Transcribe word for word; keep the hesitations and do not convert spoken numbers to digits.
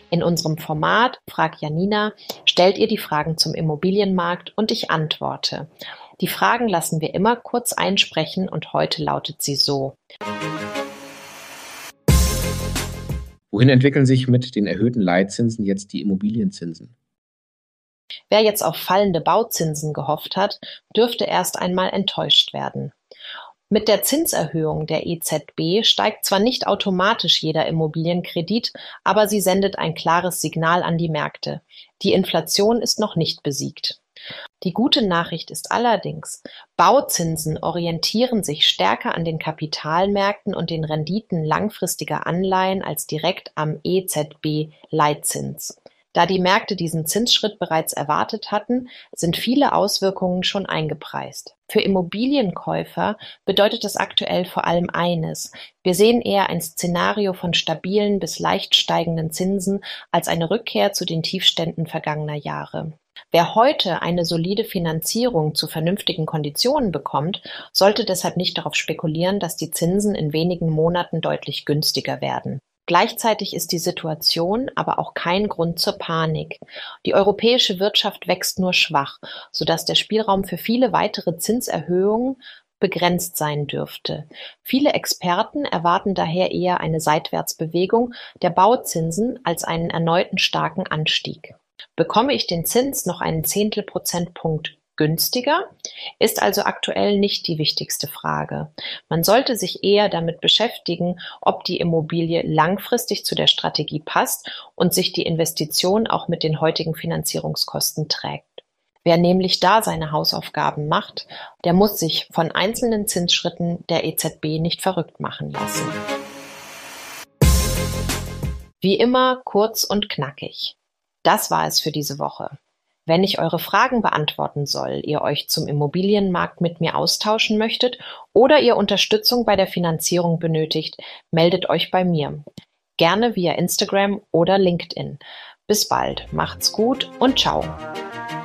In unserem Format Frag Janina stellt ihr die Fragen zum Immobilienmarkt und ich antworte. Die Fragen lassen wir immer kurz einsprechen und heute lautet sie so. Wohin entwickeln sich mit den erhöhten Leitzinsen jetzt die Immobilienzinsen? Wer jetzt auf fallende Bauzinsen gehofft hat, dürfte erst einmal enttäuscht werden. Mit der Zinserhöhung der E Z B steigt zwar nicht automatisch jeder Immobilienkredit, aber sie sendet ein klares Signal an die Märkte. Die Inflation ist noch nicht besiegt. Die gute Nachricht ist allerdings, Bauzinsen orientieren sich stärker an den Kapitalmärkten und den Renditen langfristiger Anleihen als direkt am E Z B-Leitzins. Da die Märkte diesen Zinsschritt bereits erwartet hatten, sind viele Auswirkungen schon eingepreist. Für Immobilienkäufer bedeutet das aktuell vor allem eines: Wir sehen eher ein Szenario von stabilen bis leicht steigenden Zinsen als eine Rückkehr zu den Tiefständen vergangener Jahre. Wer heute eine solide Finanzierung zu vernünftigen Konditionen bekommt, sollte deshalb nicht darauf spekulieren, dass die Zinsen in wenigen Monaten deutlich günstiger werden. Gleichzeitig ist die Situation aber auch kein Grund zur Panik. Die europäische Wirtschaft wächst nur schwach, sodass der Spielraum für viele weitere Zinserhöhungen begrenzt sein dürfte. Viele Experten erwarten daher eher eine Seitwärtsbewegung der Bauzinsen als einen erneuten starken Anstieg. Bekomme ich den Zins noch einen Zehntelprozentpunkt günstiger, ist also aktuell nicht die wichtigste Frage. Man sollte sich eher damit beschäftigen, ob die Immobilie langfristig zu der Strategie passt und sich die Investition auch mit den heutigen Finanzierungskosten trägt. Wer nämlich da seine Hausaufgaben macht, der muss sich von einzelnen Zinsschritten der E Z B nicht verrückt machen lassen. Wie immer kurz und knackig. Das war es für diese Woche. Wenn ich eure Fragen beantworten soll, ihr euch zum Immobilienmarkt mit mir austauschen möchtet oder ihr Unterstützung bei der Finanzierung benötigt, meldet euch bei mir. Gerne via Instagram oder LinkedIn. Bis bald, macht's gut und ciao.